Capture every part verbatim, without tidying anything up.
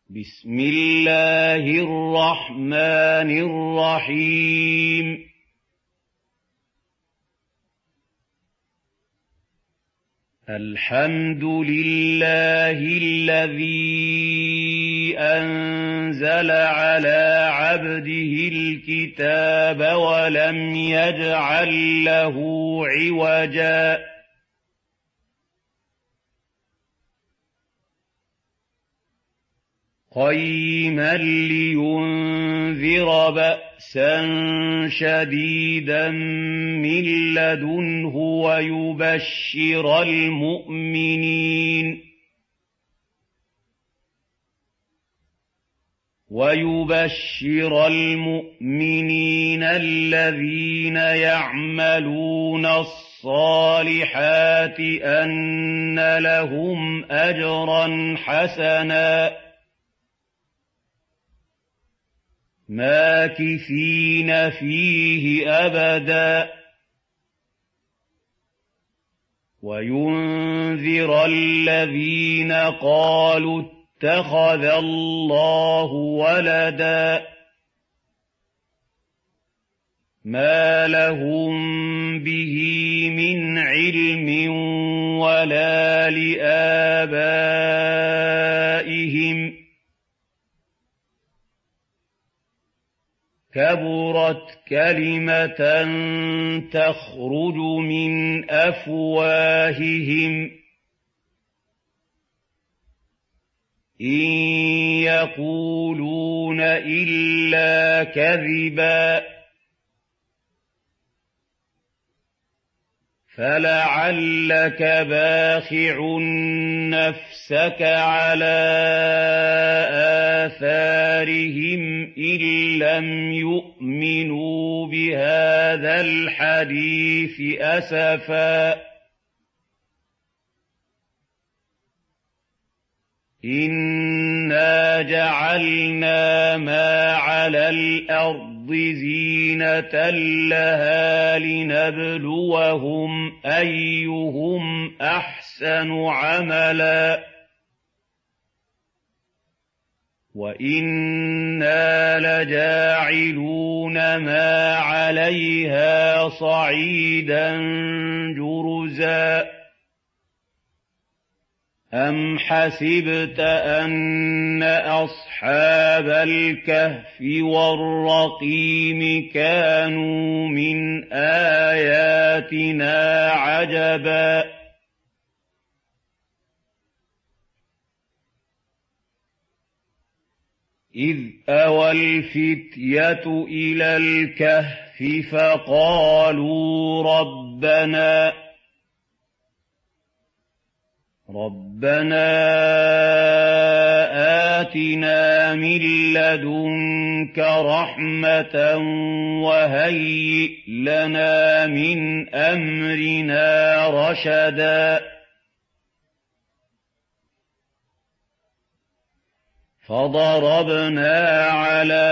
بسم الله الرحمن الرحيم الحمد لله الذي أنزل على عبده الكتاب ولم يجعل له عوجا قيما لينذر بأسا شديدا من لدنه ويبشر المؤمنين ويبشر المؤمنين الذين يعملون الصالحات أن لهم أجرا حسنا ماكثين فيه أبدا وينذر الذين قالوا اتخذ الله ولدا ما لهم به من علم ولا لآبائهم كبرت كلمة تخرج من أفواههم إن يقولون إلا كذبا فلعلك باخع نفسك على آثارهم إن لم يؤمنوا بهذا الحديث أسفا إنا جعلنا ما على الأرض زينة لها لنبلوهم أيهم أحسن عملا وإنا لجاعلون ما عليها صعيدا جرزا أم حسبت أن أصحاب الكهف والرقيم كانوا من آياتنا عجبا إذ أوى الفتية إلى الكهف فقالوا ربنا ربنا آتنا من لدنك رحمة وهيئ لنا من أمرنا رشدا فضربنا على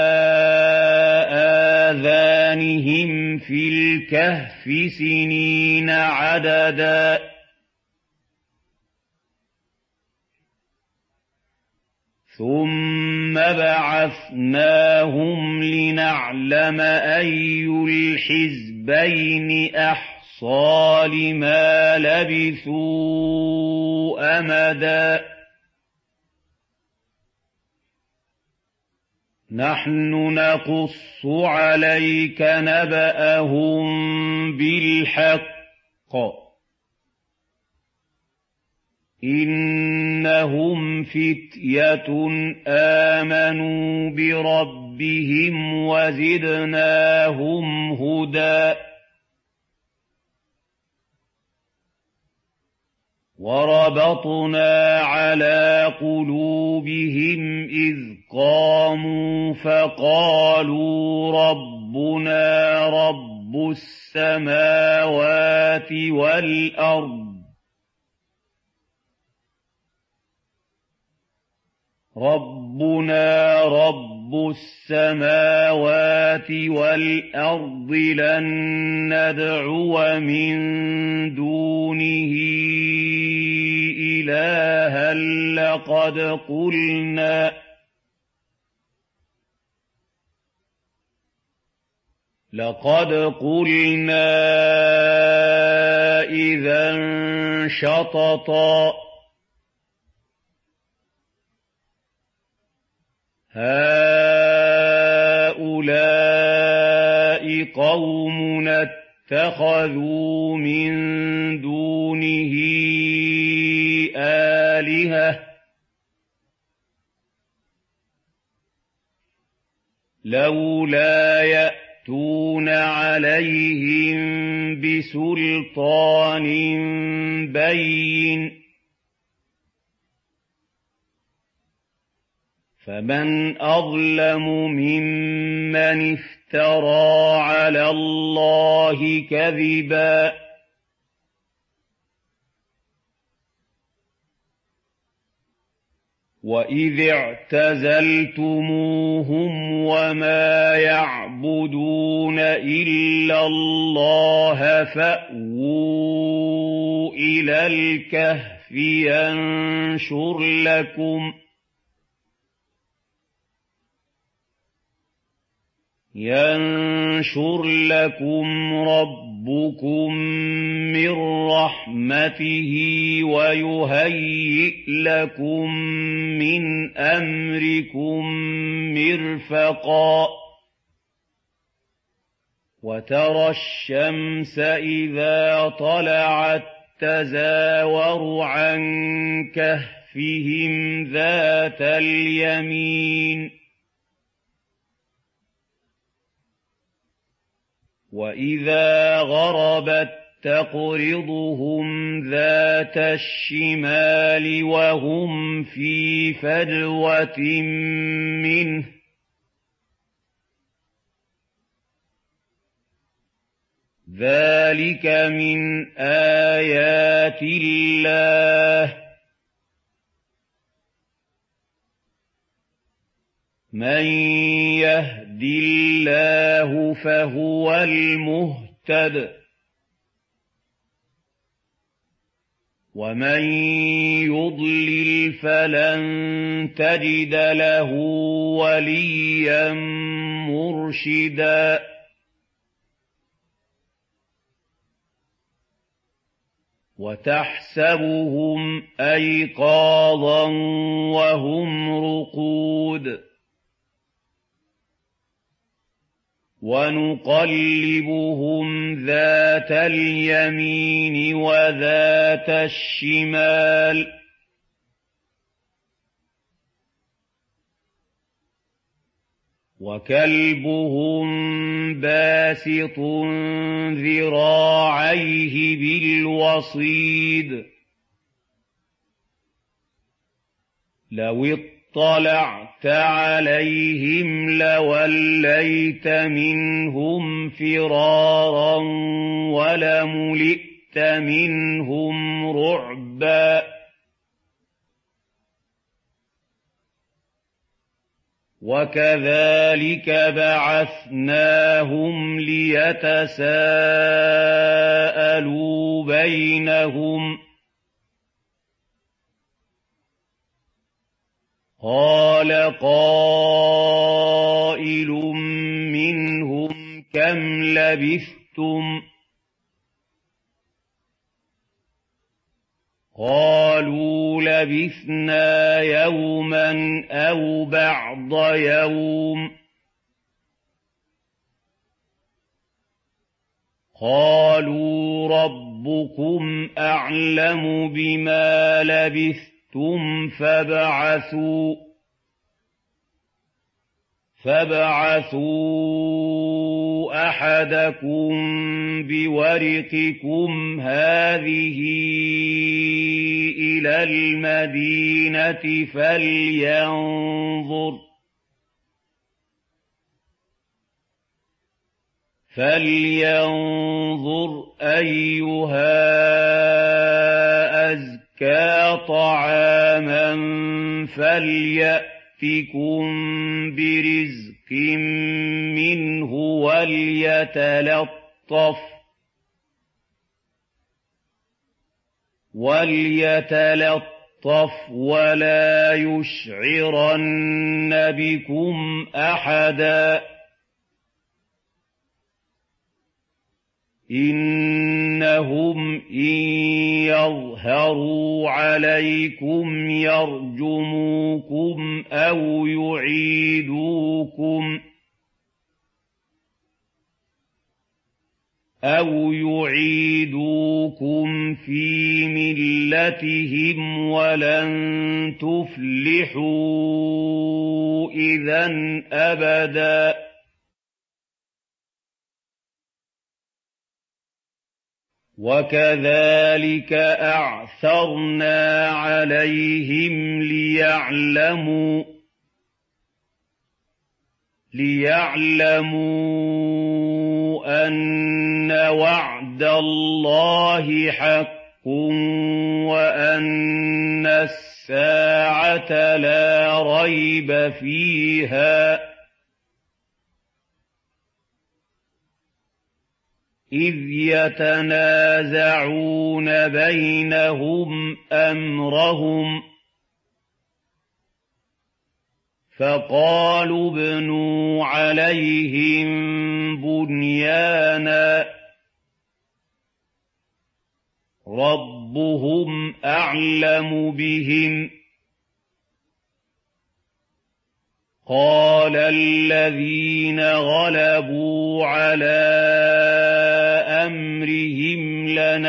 آذانهم في الكهف سنين عددا ثم بعثناهم لنعلم أي الحزبين أحصى لما لبثوا أمدا نحن نقص عليك نبأهم بالحق إنهم فتية آمنوا بربهم وزدناهم هدى وربطنا على قلوبهم إذ قاموا فقالوا ربنا رب السماوات والأرض ربنا رب السماوات والأرض لن ندعو من دونه إلها لقد قلنا لقد قلنا إذا شططا هؤلاء قومنا اتخذوا من دونه آلهة لولا يأتون عليهم بسلطان بين فمن أظلم ممن افترى على الله كذبا وإذ اعتزلتموهم وما يعبدون إلا الله فأووا إلى الكهف ينشر لكم ينشر لكم ربكم من رحمته ويهيئ لكم من أمركم مرفقا وترى الشمس إذا طلعت تزاور عن كهفهم ذات اليمين وإذا غربت تقرضهم ذات الشمال وهم في فجوة منه ذلك من آيات الله من يهد الله فهو المهتد ومن يضلل فلن تجد له وليا مرشدا وتحسبهم أيقاظا وهم رقود ونقلبهم ذات اليمين وذات الشمال وكلبهم باسط ذراعيه بالوصيد لو اطلعت عليهم لوليت منهم فرارا ولملئت منهم رعبا وكذلك بعثناهم ليتساءلوا بينهم قال قائل منهم كم لبثتم قالوا لبثنا يوما أو بعض يوم قالوا ربكم أعلم بما لبثتم فابعثوا فابعثوا أحدكم بورقكم هذه إلى المدينة فلينظر فلينظر أيها أزكى طعاما فليأتكم برزق منه وليتلطف وليتلطف ولا يشعرن بكم أحدا إنهم إن يظهروا عليكم يرجموكم أو يعيدوكم أو يعيدوكم في ملتهم ولن تفلحوا إذًا أبدًا. وكذلك أعثرنا عليهم ليعلموا ليعلموا أن وعد الله حق وأن الساعة لا ريب فيها إذ يتنازعون بينهم أمرهم فقالوا ابنوا عليهم بنيانا ربهم أعلم بهم قال الذين غلبوا على أمرهم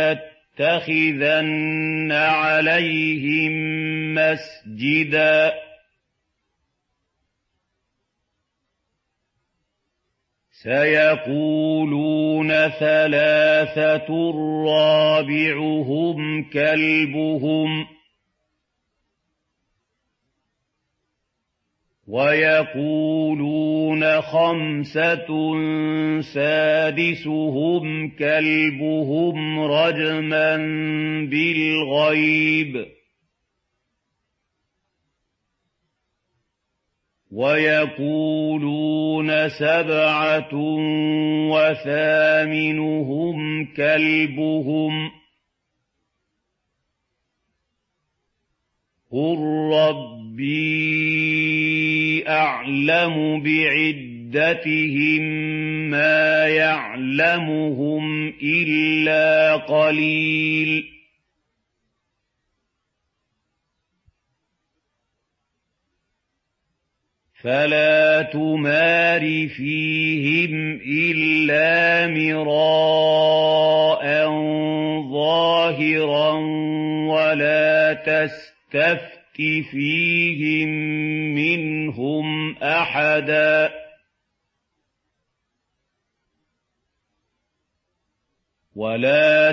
لنتخذن عليهم مسجدا سيقولون ثلاثة رابعهم كلبهم ويقولون خمسة سادسهم كلبهم رجما بالغيب ويقولون سبعة وثامنهم كلبهم قل ربي أعلم بعدتهم ما يعلمهم إلا قليل فلا تمار فيهم إلا مراء ظاهرا ولا تستفت فيهم منهم أحدا ولا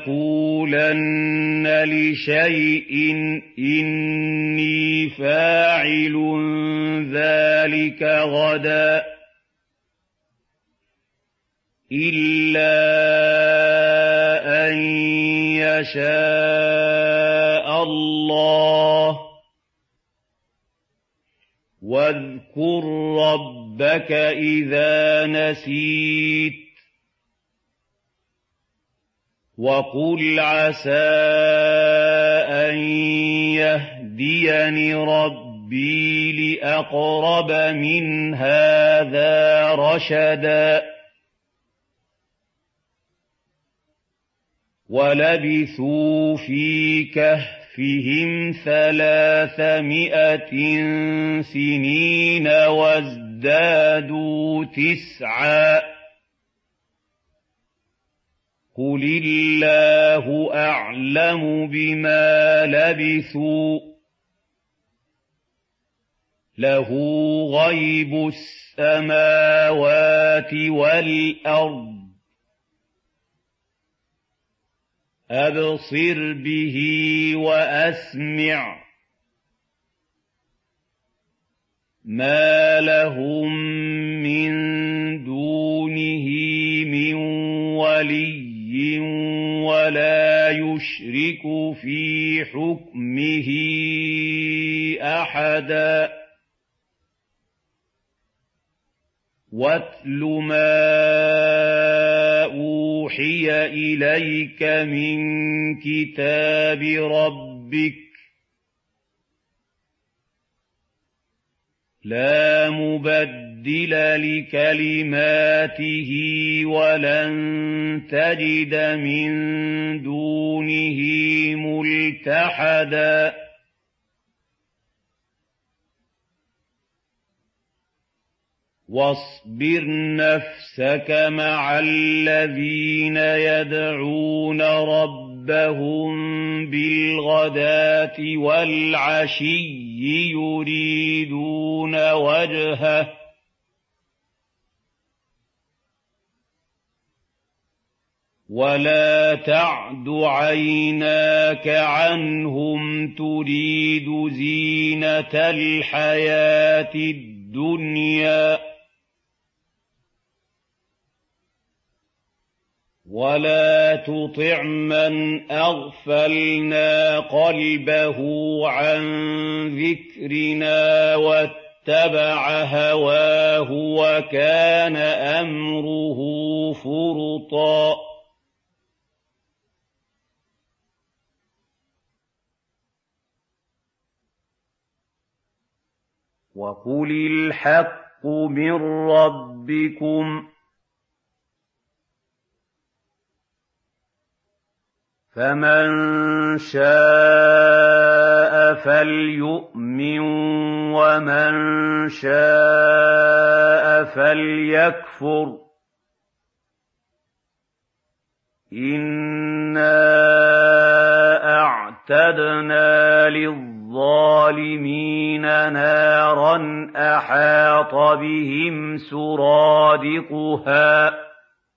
تقولن لشيء إني فاعل ذلك غدا إلا أن يشاء الله واذكر ربك إذا نسيت وقل عسى أن يهديني ربي لأقرب من هذا رشدا ولبثوا في كهفهم ثلاثمائة سنين وازدادوا تسعا قل الله أعلم بما لبثوا له غيب السماوات والأرض أبصر به وأسمع ما لهم من دونه من ولي ولا يشرك في حكمه أحدا واتل ما أوحي إليك من كتاب ربك لَا مُبَدِّلَ لِكَلِمَاتِهِ وَلَن تَجِدَ مِن دُونِهِ مُلْتَحَدًا وَاصْبِرْ نَفْسَكَ مَعَ الَّذِينَ يَدْعُونَ رَبَّهُم بِالْغَدَاةِ وَالْعَشِيِّ يُرِيدُونَ وَجْهَهُ وَلَا تَعْدُ عَيْنَاكَ عَنْهُمْ تُرِيدُ زِينَةَ الْحَيَاةِ الدُّنْيَا وَلَا تُطِعْ مَنْ أَغْفَلْنَا قَلْبَهُ عَنْ ذِكْرِنَا وَاتَّبَعَ هَوَاهُ وَكَانَ أَمْرُهُ فُرُطًا وَقُلِ الْحَقُّ مِنْ رَبِّكُمْ فَمَنْ شَاءَ فَلْيُؤْمِنْ وَمَنْ شَاءَ فَلْيَكْفُرْ إِنَّا أَعْتَدْنَا لِلظَّالِمِينَ نَارًا أَحَاطَ بِهِمْ سُرَادِقُهَا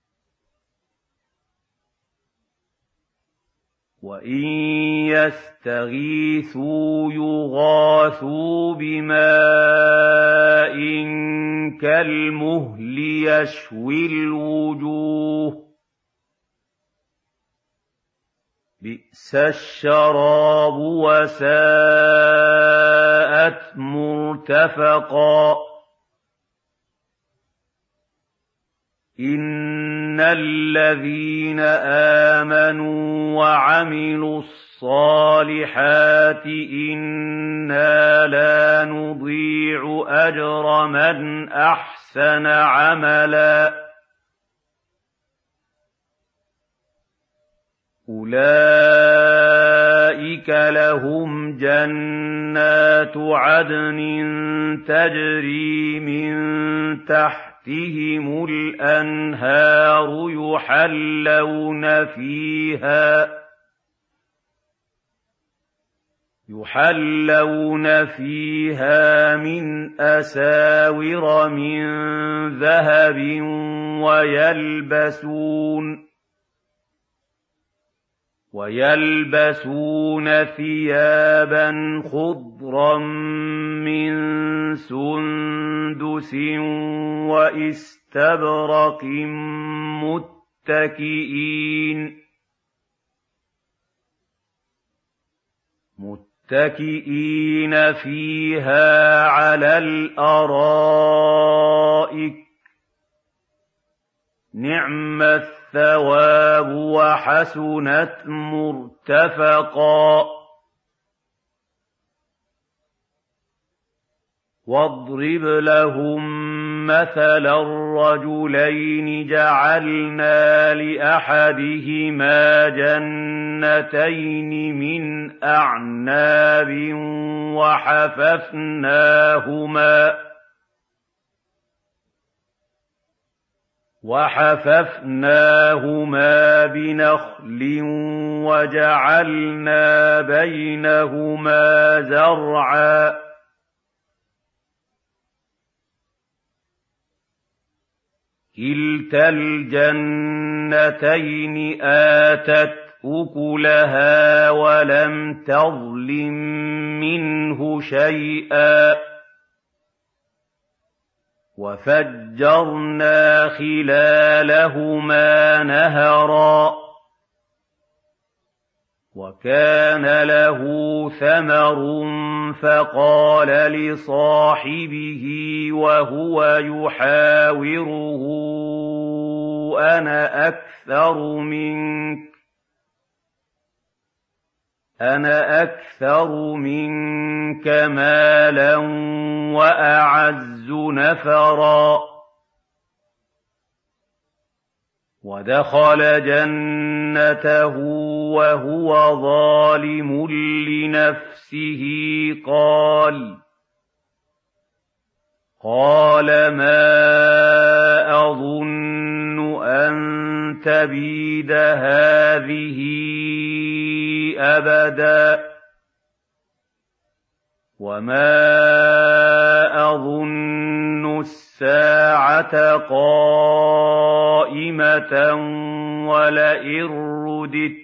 وَإِن يَسْتَغِيثُوا يُغَاثُوا بِمَاءٍ كَالْمُهْلِ يَشْوِي الْوُجُوهَ بِئْسَ الشَّرَابُ وَسَاءَتْ مُرْتَفَقًا إِنَّ الَّذِينَ آمَنُوا وَعَمِلُوا الصَّالِحَاتِ إِنَّا لَا نُضِيعُ أَجْرَ مَنْ أَحْسَنَ عَمَلًا أُولَئِكَ لَهُمْ جَنَّاتُ عَدْنٍ تَجْرِي مِن تَحْتِهِمُ الْأَنْهَارُ يُحَلَّوْنَ فِيهَا يُحَلَّوْنَ فِيهَا مِنْ أَسَاوِرَ مِن ذَهَبٍ وَيَلْبَسُونَ وَيَلْبَسُونَ ثِيَابًا خُضْرًا مِّن سُندُسٍ وَإِسْتَبْرَقٍ مُتَّكِئِينَ مُتَّكِئِينَ فِيهَا عَلَى الْأَرَائِكِ نِعْمَ الثَّوَابُ وَحَسُنَتْ مُرْتَفَقًا وَاضْرِبْ لَهُم مَّثَلًا رَّجُلَيْنِ جَعَلْنَا لِأَحَدِهِمَا جَنَّتَيْنِ مِنْ أَعْنَابٍ وَحَفَفْنَاهُمَا وَحَفَفْنَاهُمَا بِنَخْلٍ وَجَعَلْنَا بَيْنَهُمَا زَرْعًا كِلْتَا الْجَنَّتَيْنِ آتَتْ أُكُلَهَا وَلَمْ تَظْلِم مِّنْهُ شَيْئًا وَفَجَّرْنَا خِلَالَهُمَا نَهَرًا وَكَانَ لَهُ ثَمَرٌ فَقَالَ لِصَاحِبِهِ وَهُوَ يُحَاوِرُهُ قَالُوا: أَنَا أَكْثَرُ مِنكَ مَالًا وَوَلَدًا. قَالَ إِنَّ أَبِي يَدْعُونَنِي إِلَى النَّارِ وَيُرِيدُونَ أَن يُطْفِئُوا نُورَ اللَّهِ بِنُورِهِمْ وَيَلْبِسُونَ عَلَيْهِمْ ثِيَابًا خُضْرًا مِّن سُندُسٍ وَإِسْتَبْرَقٍ مُّتَّكِئِينَ فِيهَا عَلَى الْأَرَائِكِ نِعْمَ الثَّوَابُ وَحَسُنَتْ مُرْتَفَقًا أَنَا أَكْثَرُ مِنكَ مَالًا وَأَعَزُّ نَفَرًا وَدَخَلَ جَنَّتَهُ وَهُوَ ظَالِمٌ لِّنَفْسِهِ قَالَ قَالَ مَا أَظُنُّ أَن تَبِيدَ هَٰذِهِ أَبَدًا وَمَا أَظُنُّ السَّاعَةَ قَائِمَةً وَلَئِن رُّدِدتُّ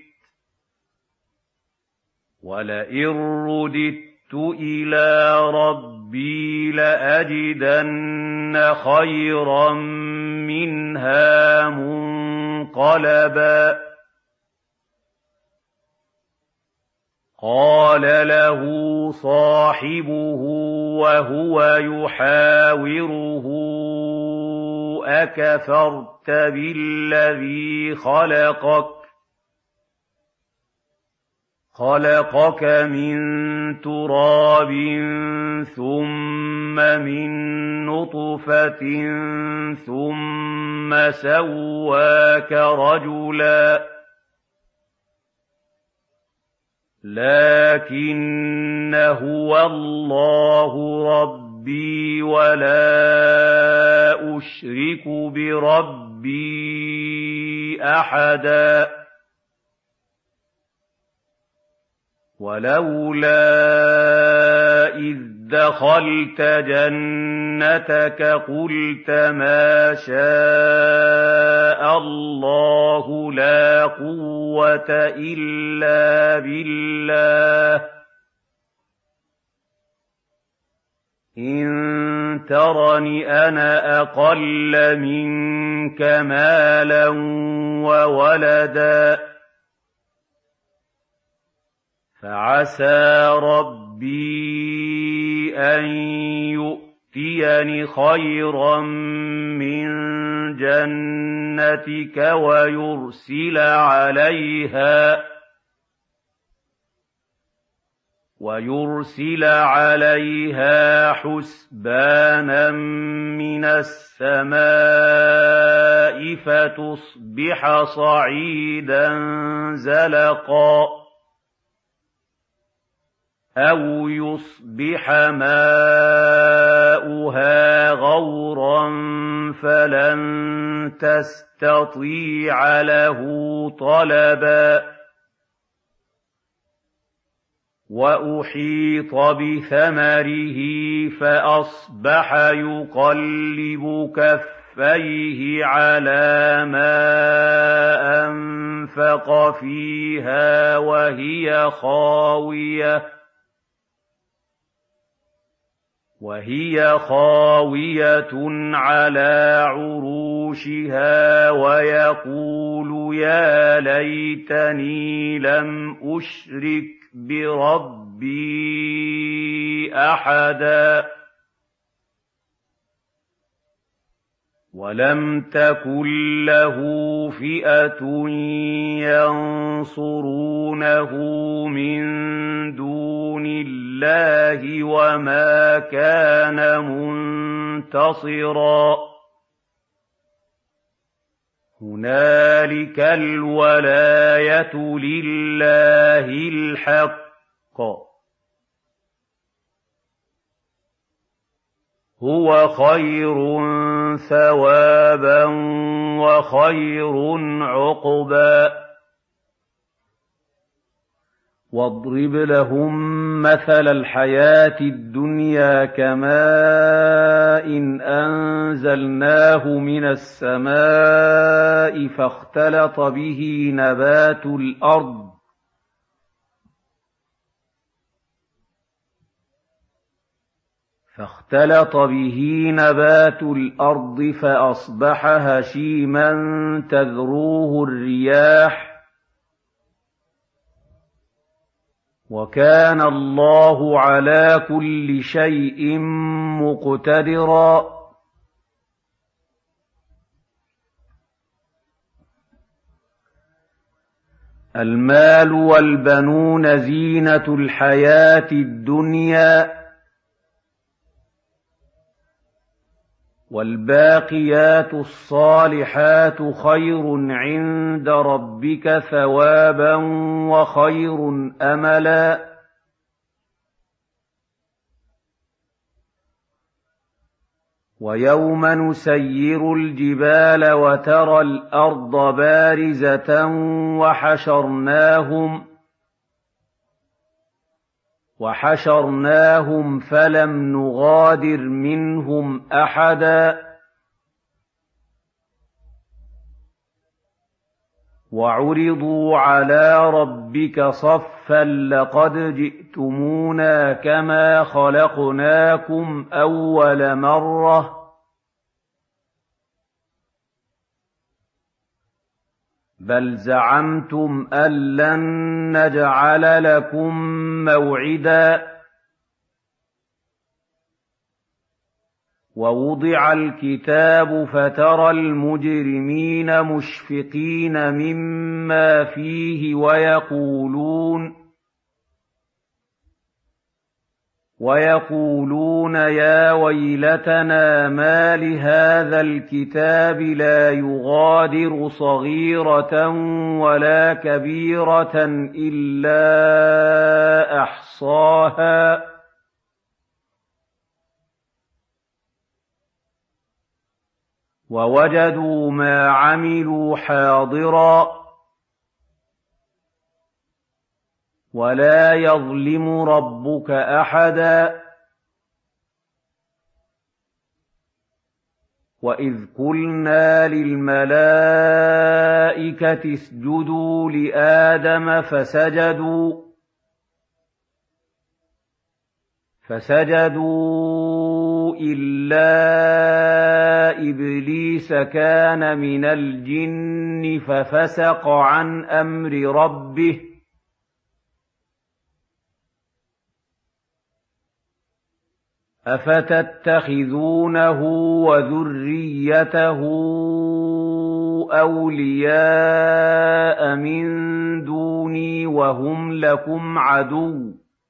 وَلَئِن رُّدِدتُّ إِلَىٰ رَبِّي لَأَجِدَنَّ خَيْرًا مِّنْهَا مُنقَلَبًا قَالَ لَهُ صَاحِبُهُ وَهُوَ يُحَاوِرُهُ أَكَفَرْتَ بِالَّذِي خَلَقَكَ خَلَقَكَ مِن تُرَابٍ ثُمَّ مِن نُّطْفَةٍ ثُمَّ سَوَّاكَ رَجُلًا لَّٰكِنَّ هُوَ اللَّهُ رَبِّي وَلَا أُشْرِكُ بِرَبِّي أَحَدًا وَلَوْلَا إِذْ دَخَلْتَ جَنَّتَكَ قُلْتَ مَا شَاءَ اللَّهُ لَا قُوَّةَ إِلَّا بِاللَّهِ إِن تَرَنِ أَنَا أَقَلَّ مِنكَ مَالًا وَوَلَدًا فَعَسَىٰ رَبِّي أَن يُؤْتِيَنِ خَيْرًا مِّن جَنَّتِكَ وَيُرْسِلَ عَلَيْهَا وَيُرْسِلَ عَلَيْهَا حُسْبَانًا مِّنَ السَّمَاءِ فَتُصْبِحَ صَعِيدًا زَلَقًا أَوْ يُصْبِحَ مَاؤُهَا غَوْرًا فَلَن تَسْتَطِيعَ لَهُ طَلَبًا وَأُحِيطَ بِثَمَرِهِ فَأَصْبَحَ يُقَلِّبُ كَفَّيْهِ عَلَىٰ مَا أَنفَقَ فِيهَا وَهِيَ خَاوِيَةٌ وَهِيَ خَاوِيَةٌ عَلَىٰ عُرُوشِهَا وَيَقُولُ يَا لَيْتَنِي لَمْ أُشْرِكْ بِرَبِّي أَحَدًا وَلَمْ تَكُن لَّهُ فِئَةٌ يَنصُرُونَهُ مِن دُونِ اللَّهِ وَمَا كَانَ مُنتَصِرًا هُنَالِكَ الْوَلَايَةُ لِلَّهِ الْحَقِّ هُوَ خَيْرٌ ثَوَابًا وَخَيْرٌ عُقْبًا وَاضْرِبْ لَهُم مَّثَلَ الْحَيَاةِ الدُّنْيَا كَمَاءٍ أَنزَلْنَاهُ مِنَ السَّمَاءِ فاختلط به نبات الأرض فاختلط به نبات الأرض فأصبح هشيما تذروه الرياح وكان الله على كل شيء مقتدرا المال والبنون زينة الحياة الدنيا والباقيات الصالحات خير عند ربك ثوابا وخير أملا ويوم نسير الجبال وترى الأرض بارزة وحشرناهم وحشرناهم فلم نغادر منهم أحدا وعرضوا على ربك صفا لقد جئتمونا كما خلقناكم أول مرة بل زعمتم أن لن نجعل لكم موعدا ووضع الكتاب فترى المجرمين مشفقين مما فيه ويقولون ويقولون يا ويلتنا ما لهذا الكتاب لا يغادر صغيرة ولا كبيرة إلا أحصاها ووجدوا ما عملوا حاضرا ولا يظلم ربك أحدا وإذ قلنا للملائكة اسجدوا لآدم فسجدوا فسجدوا إلا إبليس كان من الجن ففسق عن أمر ربه أفتتخذونه وذريته أولياء من دوني وهم لكم عدو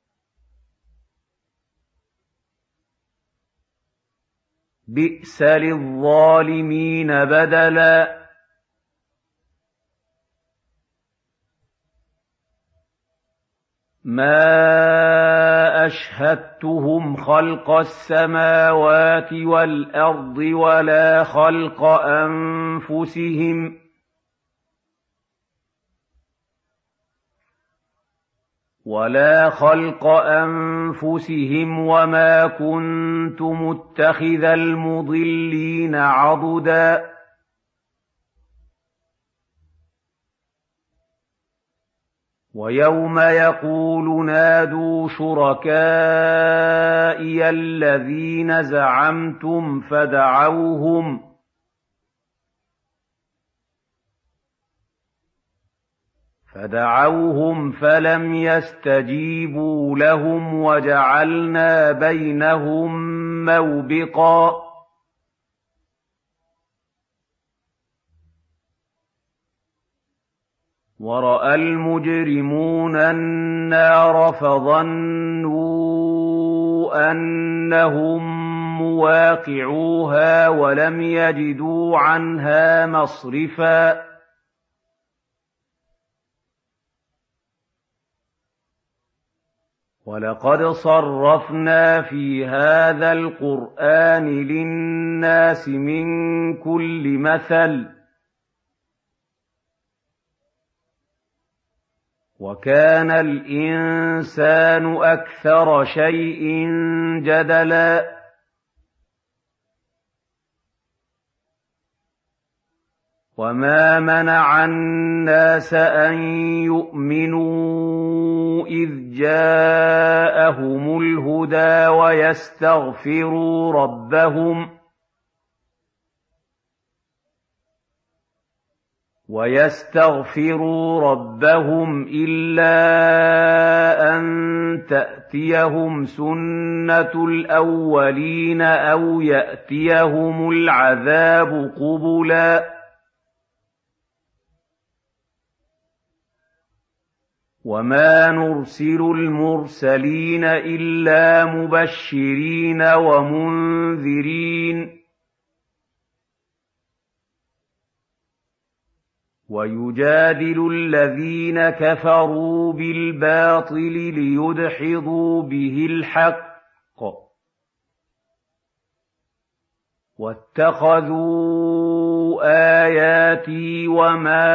بئس للظالمين بدلا ما أشهدتهم خلق السماوات والأرض ولا خلق أنفسهم ولا خلق أنفسهم وما كنت متخذ المضلين عضدا ويوم يقول نادوا شركائي الذين زعمتم فدعوهم فدعوهم فلم يستجيبوا لهم وجعلنا بينهم موبقا ورأى المجرمون النار فظنوا أنهم مواقعوها ولم يجدوا عنها مصرفا ولقد صرفنا في هذا القرآن للناس من كل مثل وكان الإنسان أكثر شيء جدلا وما منع الناس أن يؤمنوا إذ جاءهم الهدى ويستغفروا ربهم ويستغفروا ربهم إلا أن تأتيهم سنة الأولين أو يأتيهم العذاب قبلا وَمَا نُرْسِلُ الْمُرْسَلِينَ إِلَّا مُبَشِّرِينَ وَمُنذِرِينَ وَيُجَادِلُ الَّذِينَ كَفَرُوا بِالْبَاطِلِ لِيُدْحِضُوا بِهِ الْحَقَّ وَاتَّخَذُوا آيَاتِي وَمَا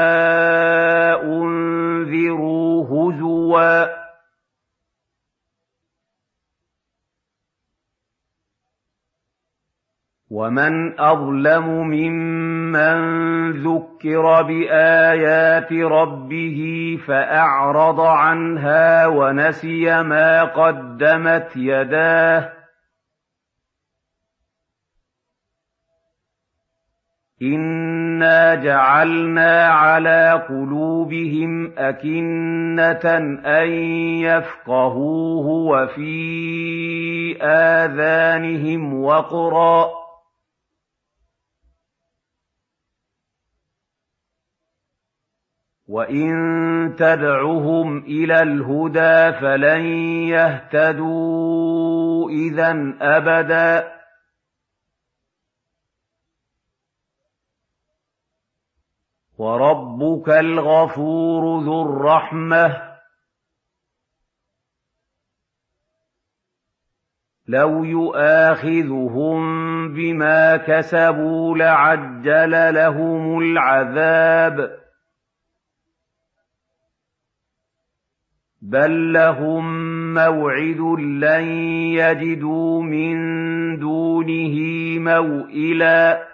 أُنذِرُوا هُزُوًا ۚ وَمَنْ أَظْلَمُ مِمَّن ذُكِّرَ بِآيَاتِ رَبِّهِ فَأَعْرَضَ عَنْهَا وَنَسِيَ مَا قَدَّمَتْ يَدَاهُ ۚ إِنَّا جَعَلْنَا عَلَىٰ قُلُوبِهِمْ أَكِنَّةً أَن يَفْقَهُوهُ وَفِي آذَانِهِمْ وَقْرًا ۚ وَإِن تَدْعُهُمْ إِلَى الْهُدَىٰ فَلَن يَهْتَدُوا إِذًا أَبَدًا. وَرَبُّكَ الْغَفُورُ ذُو الرَّحْمَةِ، لَوْ يُؤَاخِذُهُم بِمَا كَسَبُوا لَعَجَّلَ لَهُمُ الْعَذَابَ، بَل لَّهُم مَّوْعِدٌ لَّن يَجِدُوا مِن دُونِهِ مَوْئِلًا.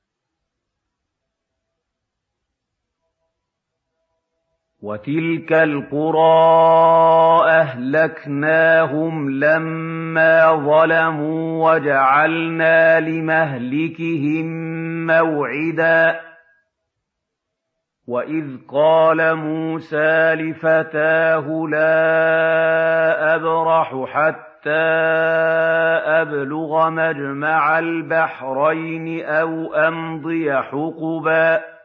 وَتِلْكَ الْقُرَىٰ أَهْلَكْنَاهُمْ لَمَّا ظَلَمُوا وَجَعَلْنَا لِمَهْلِكِهِم مَّوْعِدًا. وَإِذْ قَالَ مُوسَىٰ لِفَتَاهُ لَا أَبْرَحُ حَتَّىٰ أَبْلُغَ مَجْمَعَ الْبَحْرَيْنِ أَوْ أَمْضِيَ حُقُبًا.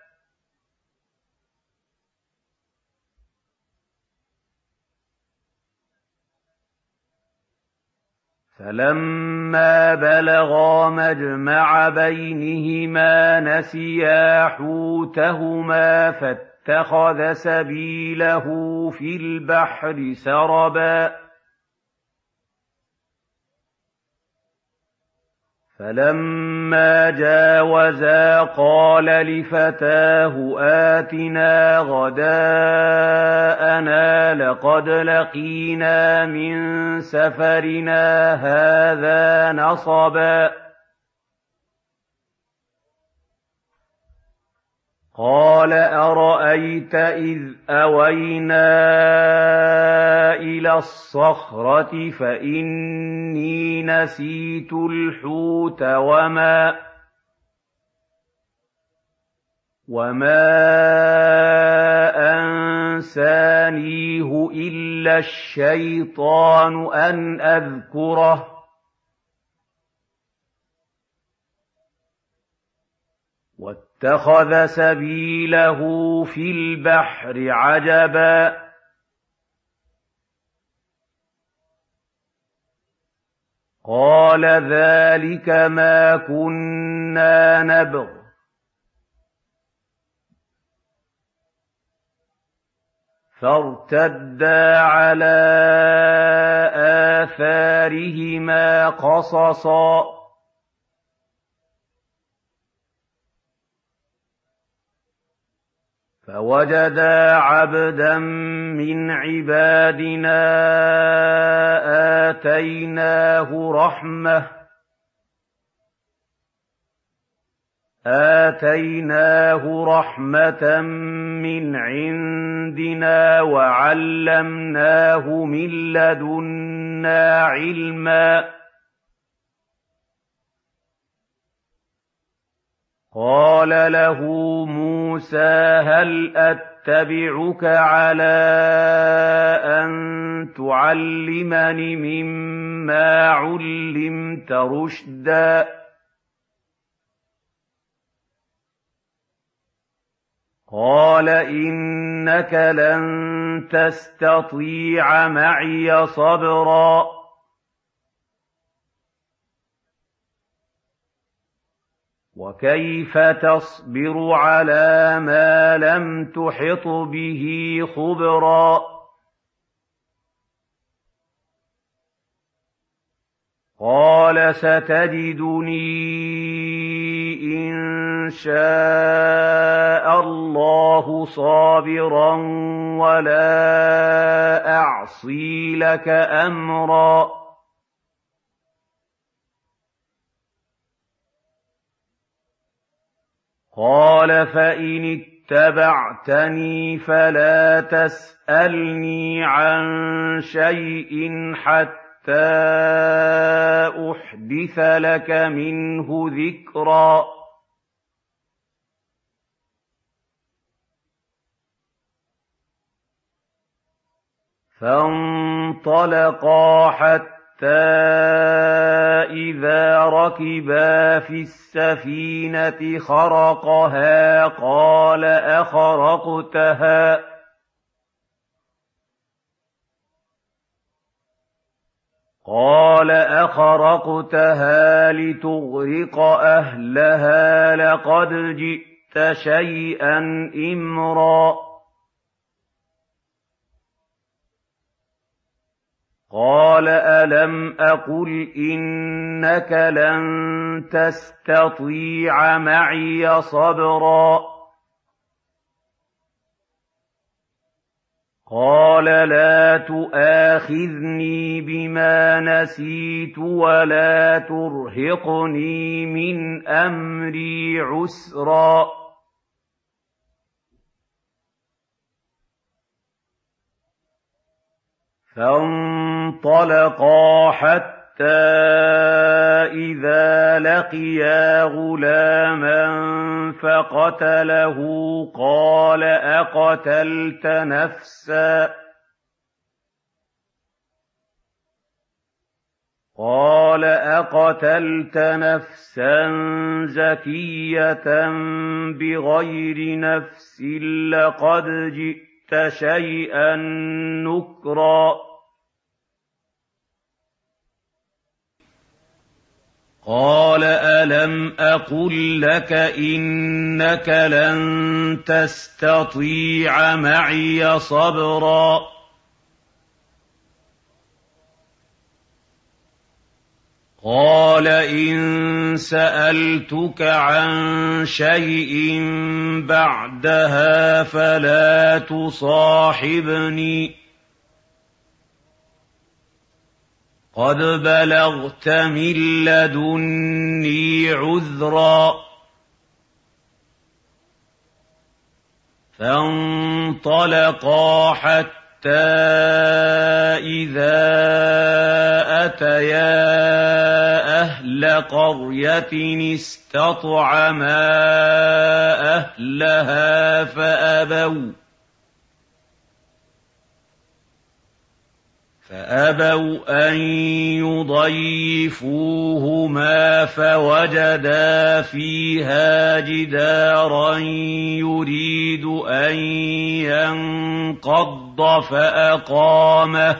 فَلَمَّا بَلَغَا مَجْمَعَ بَيْنِهِمَا نَسِيَا حُوتَهُمَا فَاتَّخَذَ سَبِيلَهُ فِي الْبَحْرِ سَرَبًا. فَلَمَّا جَاوَزَا قَالَ لِفَتَاهُ آتِنَا غَدَاءَنَا لَقَدْ لَقِينَا مِن سَفَرِنَا هَٰذَا نَصَبًا. قَالَ أَرَأَيْتَ إِذْ أَوَيْنَا إِلَى الصَّخْرَةِ فَإِنِّي نَسِيتُ الْحُوتَ وَمَا وَمَا أَنسَانِيهُ إِلَّا الشَّيْطَانُ أَنْ أَذْكُرَهُ. وَاتَّخَذَ سَبِيلَهُ فِي الْبَحْرِ عَجَبًا. قَالَ ذَٰلِكَ مَا كُنَّا نَبْغِ ۚ فَارْتَدَّا عَلَىٰ آثَارِهِمَا قَصَصًا. فَوَجَدَا عَبْدًا مِّنْ عِبَادِنَا آتَيْنَاهُ رَحْمَةً آتَيْنَاهُ رَحْمَةً مِّنْ عِندِنَا وَعَلَّمْنَاهُ مِن لَّدُنَّا عِلْمًا. قَالَ لَهُ مُوسَىٰ هَلْ أَتَّبِعُكَ عَلَىٰ أَن تُعَلِّمَنِ مِمَّا عُلِّمْتَ رُشْدًا. قَالَ إِنَّكَ لَن تَسْتَطِيعَ مَعِيَ صَبْرًا وَكَيْفَ تَصْبِرُ عَلَىٰ مَا لَمْ تُحِطْ بِهِ خُبْرًا قَالَ سَتَجِدُنِي إِن شَاءَ اللَّهُ صَابِرًا وَلَا أَعْصِي لَكَ أَمْرًا قَالَ فَإِنِ اتَّبَعْتَنِي فَلَا تَسْأَلْنِي عَن شَيْءٍ حَتَّىٰ أُحْدِثَ لَكَ مِنْهُ ذِكْرًا فَانطَلَقَا حَتَّىٰ إِذَا رَكِبَا فِي السَّفِينَةِ خَرَقَهَا قَالَ أَخَرَقْتَهَا قَالَ أَخَرَقْتَهَا لِتُغْرِقَ أَهْلَهَا لَقَدْ جِئْتَ شَيْئًا إِمْرًا قَالَ أَلَمْ أَقُلْ إِنَّكَ لَن تَسْتَطِيعَ مَعِيَ صَبْرًا قَالَ لَا تُؤَاخِذْنِي بِمَا نَسِيتُ وَلَا تُرْهِقْنِي مِنْ أَمْرِي عُسْرًا فَانطَلَقَا حَتَّىٰ إِذَا لَقِيَا غُلَامًا فَقَتَلَهُ قَالَ أَقَتَلْتَ نَفْسًا قَالَ أَقَتَلْتَ نَفْسًا زَكِيَّةً بِغَيْرِ نَفْسٍ لَّقَدْ جِئْتَ شَيْئًا نُّكْرًا قَالَ أَلَمْ أَقُل لَّكَ إِنَّكَ لَن تَسْتَطِيعَ مَعِيَ صَبْرًا قَالَ إِن سَأَلْتُكَ عَن شَيْءٍ بَعْدَهَا فَلَا تُصَاحِبْنِي قَدْ بَلَغْتَ مِن لَّدُنِّي عُذْرًا فَانطَلَقَا حَتَّىٰ إِذَا أَتَيَا أَهْلَ قَرْيَةٍ اسْتَطْعَمَا أَهْلَهَا فَأَبَوْا فَأَبَوْا أَن يُضَيِّفُوهُمَا فَوَجَدَا فِيهَا جِدَارًا يُرِيدُ أَن يَنقَضَّ فَأَقَامَهُ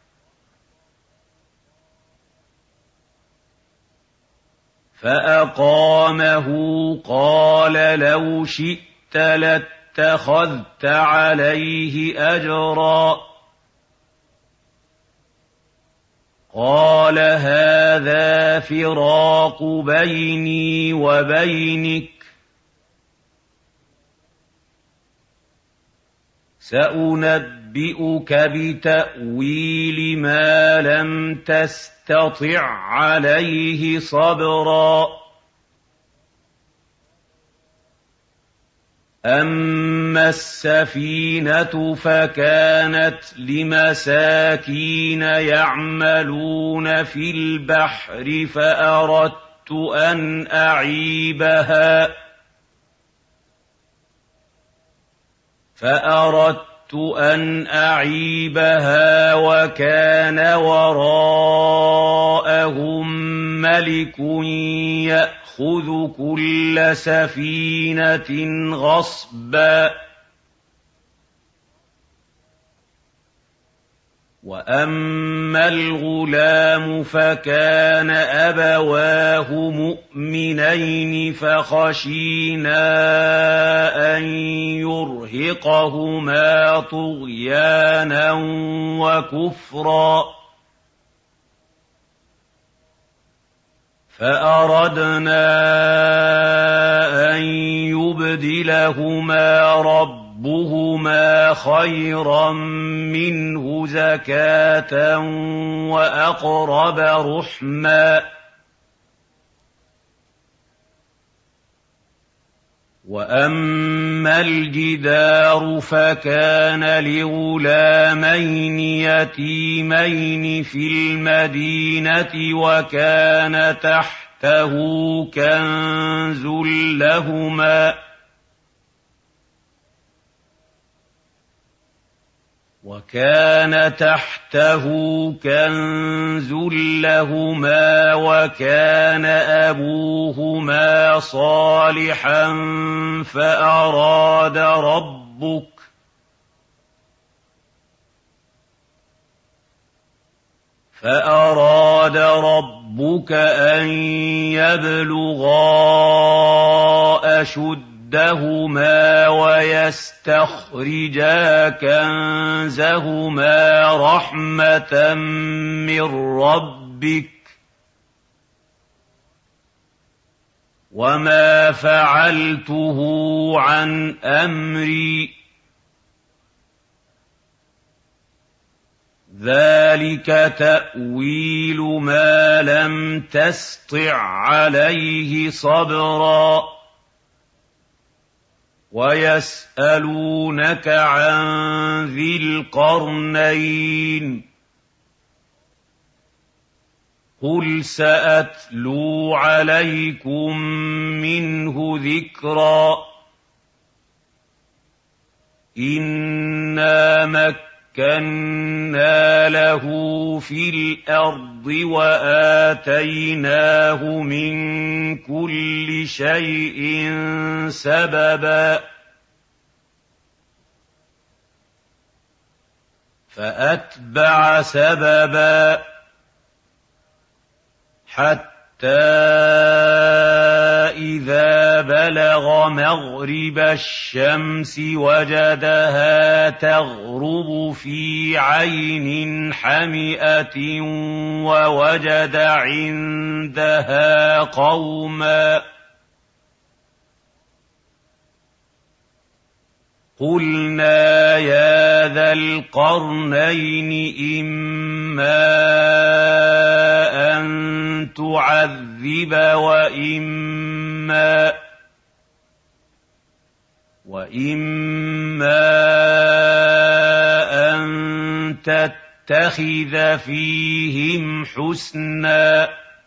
فَأَقَامَهُ قَالَ لَوْ شِئْتَ لَاتَّخَذْتَ عَلَيْهِ أَجْرًا قَالَ هَٰذَا فِرَاقُ بَيْنِي وَبَيْنِكَ ۚ سَأُنَبِّئُكَ بِتَأْوِيلِ مَا لَمْ تَسْتَطِع عَّلَيْهِ صَبْرًا أَمَّا السَّفِينَةُ فَكَانَتْ لِمَسَاكِينَ يَعْمَلُونَ فِي الْبَحْرِ فَأَرَدتُّ أَنْ أَعِيبَهَا فَأَرَدتُّ أن أعيبها وكان وراءهم ملك يأخذ كل سفينة غصبا وأما الغلام فكان أبواه مؤمنين فخشينا أن يرهقهما طغيانا وكفرا فأردنا أن يبدلهما ربهما ربهما خيرا منه زكاة وأقرب رحما وأما الجدار فكان لغلامين يتيمين في المدينة وكان تحته كنز لهما وكان تحته كنز لهما وكان أبوهما صالحا فأراد ربك فأراد ربك أن يبلغا أشد دهما ويستخرجا كنزهما رحمة من ربك وما فعلته عن أمري ذلك تأويل ما لم تسطع عليه صبرا ويسألونك عن ذي القرنين قل سأتلو عليكم منه ذكرا إنا مكنا له في الأرض وآتيناه من كل شيء سببا فأتبع سببا حتى إذا بلغ مغرب الشمس وجدها تغرب في عين حمئة ووجد عندها قوما قلنا يا ذا القرنين إما أن تعذب وإما وإما أن تتخذ فيهم حسنا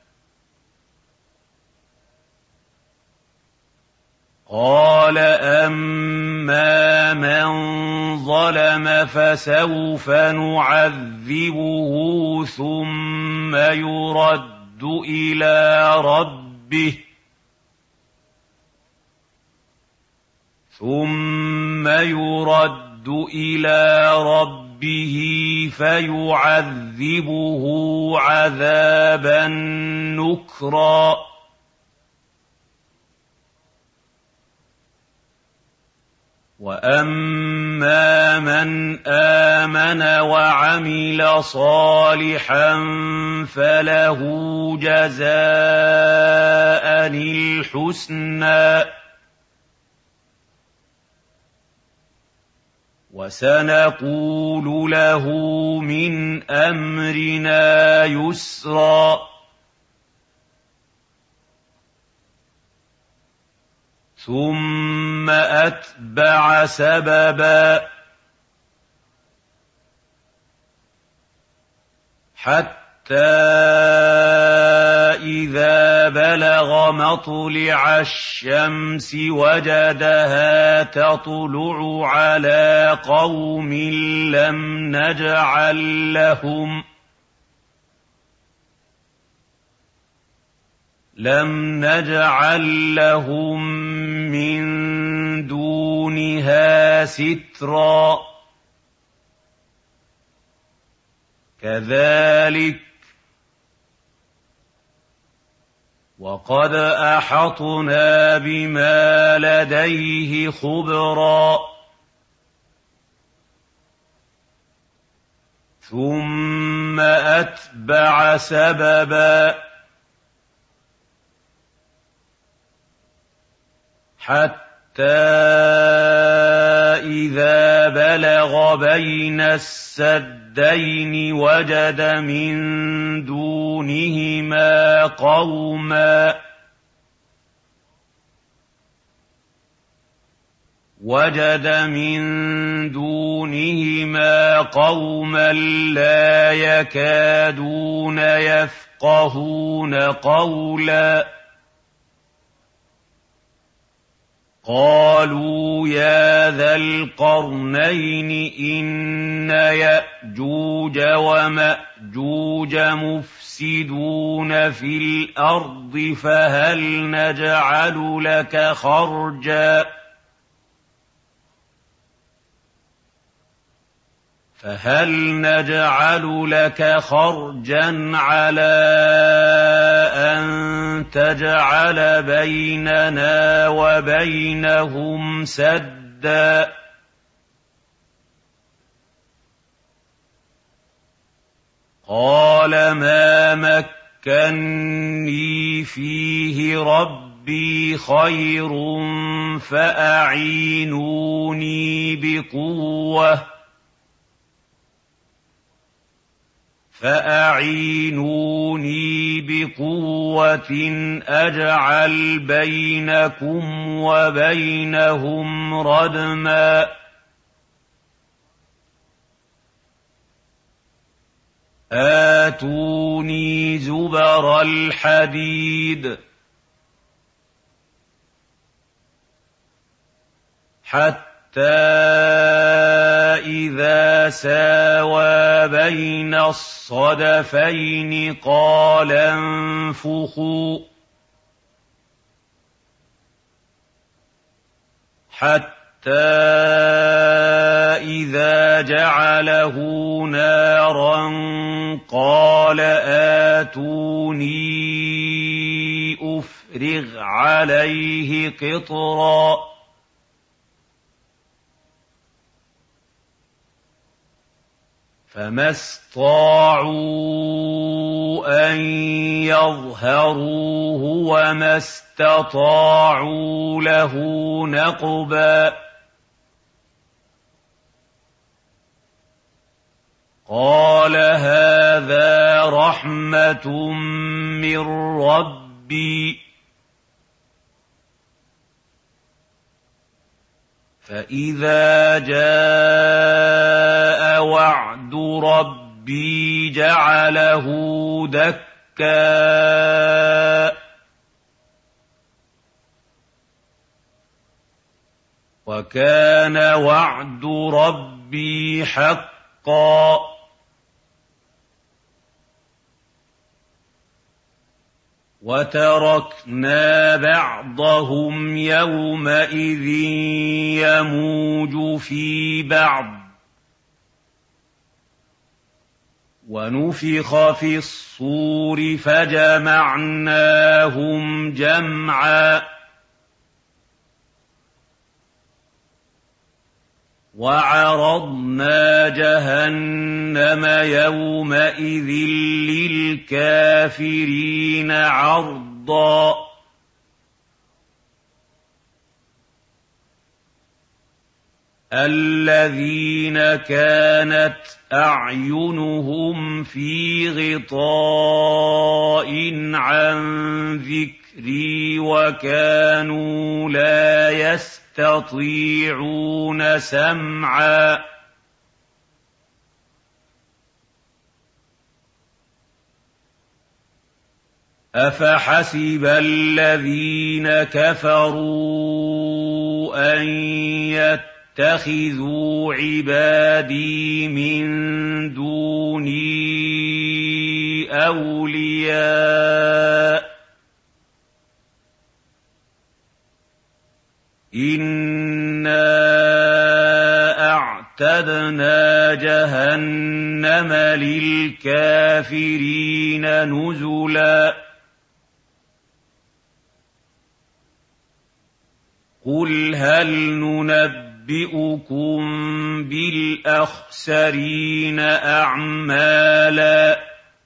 قال أما من ظلم فسوف نعذبه ثم يرد إلى ربه ثم يرد إلى ربه فيعذبه عذابا نكرا وأما من آمن وعمل صالحا فله جزاء الحسنى وسنقول له من أمرنا يسرا ثم أتبع سببا حتى إِذَا بَلَغَ مَطْلِعَ الشَّمْسِ وَجَدَهَا تَطْلُعُ عَلَىٰ قَوْمٍ لَّمْ نَجْعَل لَّهُمْ لَمْ نَجْعَل لَّهُم مِّن دُونِهَا سِتْرًا كَذَٰلِكَ وَقَدْ أَحَطْنَا بِمَا لَدَيْهِ خُبْرًا ثُمَّ أَتْبَعَ سَبَبًا حَتَّىٰ إِذَا بَلَغَ بَيْنَ السَّدَّيْنِ وَجَدَ مِن دُونِهِمَا قَوْمًا وَجَدَ مِن دُونِهِمَا قَوْمًا لَّا يَكَادُونَ يَفْقَهُونَ قَوْلًا قَالُوا يَا ذَا الْقَرْنَيْنِ إِنَّ يَأْجُوجَ وَمَأْجُوجَ مُفْسِدُونَ فِي الْأَرْضِ فَهَلْ نَجْعَلُ لَكَ خَرْجًا فَهَلْ نَجْعَلُ لَكَ خَرْجًا عَلَىٰ أَن تَجْعَلَ بَيْنَنَا وَبَيْنَهُمْ سَدًّا قَالَ مَا مَكَّنِّي فِيهِ رَبِّي خَيْرٌ فَأَعِينُونِي بِقُوَّةٍ فَأَعِينُونِي بِقُوَّةٍ أَجْعَلْ بَيْنَكُمْ وَبَيْنَهُمْ رَدْمًا آتُونِي زُبَرَ الْحَدِيدِ حَتَّىٰ إِذَا سَاوَىٰ بَيْنَ الصَّدَفَيْنِ قَالَ انفُخُوا حَتَّىٰ إِذَا جَعَلَهُ نَارًا قَالَ آتُونِي أُفْرِغْ عَلَيْهِ قِطْرًا فَمَا اسْطَاعُوا أَن يَظْهَرُوهُ وَمَا اسْتَطَاعُوا لَهُ نَقْبًا قَالَ هَٰذَا رَحْمَةٌ مِّن رَّبِّي فَإِذَا جَاءَ وَعْدُ رَبِّي جَعَلَهُ دَكًّا وَكَانَ وَعْدُ رَبِّي حَقًّا وَتَرَكْنَا بَعْضَهُمْ يَوْمَئِذٍ يَمُوجُ فِي بَعْضٍ وَنُفِخَ فِي الصُّورِ فَجَمَعْنَاهُمْ جَمْعًا وَعَرَضْنَا جَهَنَّمَ يَوْمَئِذٍ لِّلْكَافِرِينَ عَرْضًا الَّذِينَ كَانَتْ أَعْيُنُهُمْ فِي غِطَاءٍ عَن ذِكْرِي وَكَانُوا لَا يَسْتَطِيعُونَ سَمْعًا أَفَحَسِبَ الَّذِينَ كَفَرُوا أَن يَتَّخِذُوا عِبَادِي مِن دُونِي أَوْلِيَاءَ ۚ إِنَّا أَعْتَدْنَا جَهَنَّمَ لِلْكَافِرِينَ نُزُلًا قُلْ هَلْ نُنَبِّئُكُم بِالْأَخْسَرِينَ أَعْمَالًا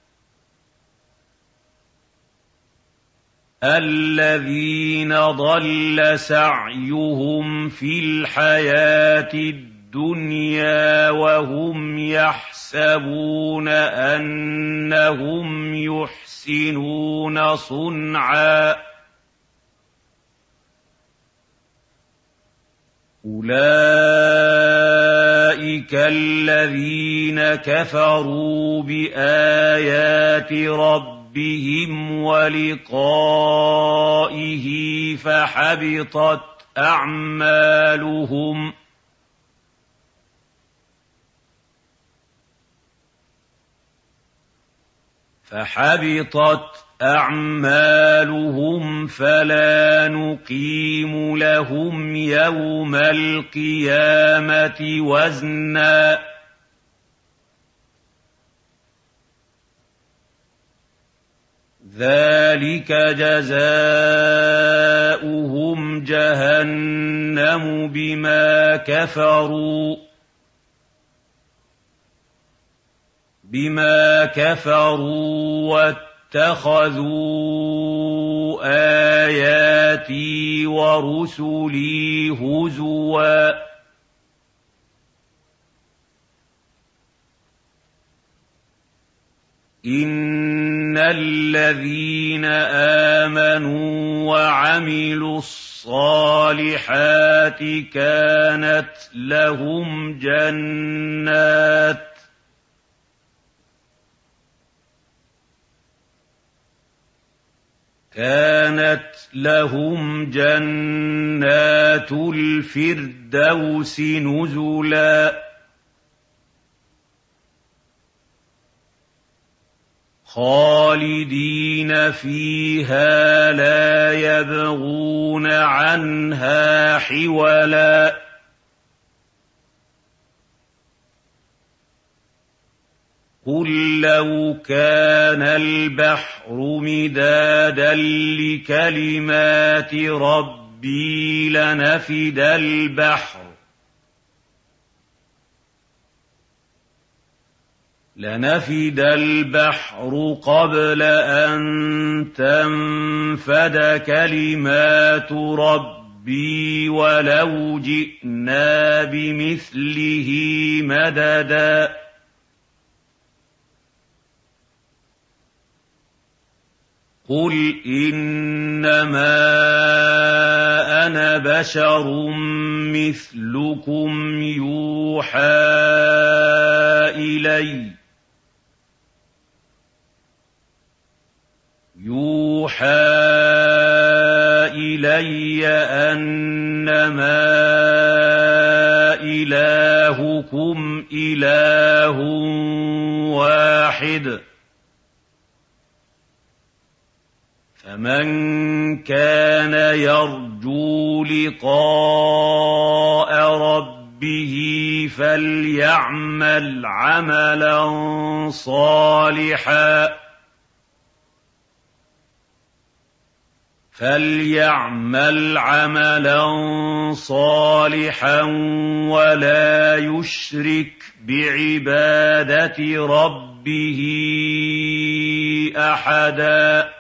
الَّذِينَ ضَلَّ سَعْيُهُمْ فِي الْحَيَاةِ الدُّنْيَا وَهُمْ يَحْسَبُونَ أَنَّهُمْ يُحْسِنُونَ صُنْعًا أُولَٰئِكَ الَّذِينَ كَفَرُوا بِآيَاتِ رَبِّهِمْ وَلِقَائِهِ فَحَبِطَتْ أَعْمَالُهُمْ فَحَبِطَتْ أَعْمَالُهُمْ فَلَا نُقِيمُ لَهُمْ يَوْمَ الْقِيَامَةِ وَزْنًا ذَلِكَ جَزَاؤُهُمْ جَهَنَّمُ بِمَا كَفَرُوا بِمَا كَفَرُوا وَاتَّخَذُوا آيَاتِي وَرُسُلِي هُزُوًا إِنَّ الَّذِينَ آمَنُوا وَعَمِلُوا الصَّالِحَاتِ كَانَتْ لَهُمْ جَنَّاتُ كانت لهم جنات الفردوس نزلا خالدين فيها لا يبغون عنها حولا قُل لَّوْ كَانَ الْبَحْرُ مِدَادًا لِّكَلِمَاتِ رَبِّي لَنَفِدَ الْبَحْرُ لَنَفِدَ الْبَحْرُ قَبْلَ أَن تَنفَدَ كَلِمَاتُ رَبِّي وَلَوْ جِئْنَا بِمِثْلِهِ مَدَدًا قُلْ إِنَّمَا أَنَا بَشَرٌ مِّثْلُكُمْ يُوحَىٰ إِلَيَّ يُوحَىٰ إِلَيَّ أَنَّمَا إِلَٰهُكُمْ إِلَٰهٌ وَاحِدٌ فَمَن كَانَ يَرْجُو لِقَاءَ رَبِّهِ فَلْيَعْمَلْ عَمَلًا صَالِحًا فَلْيَعْمَلْ عَمَلًا صَالِحًا وَلَا يُشْرِكْ بِعِبَادَةِ رَبِّهِ أَحَدًا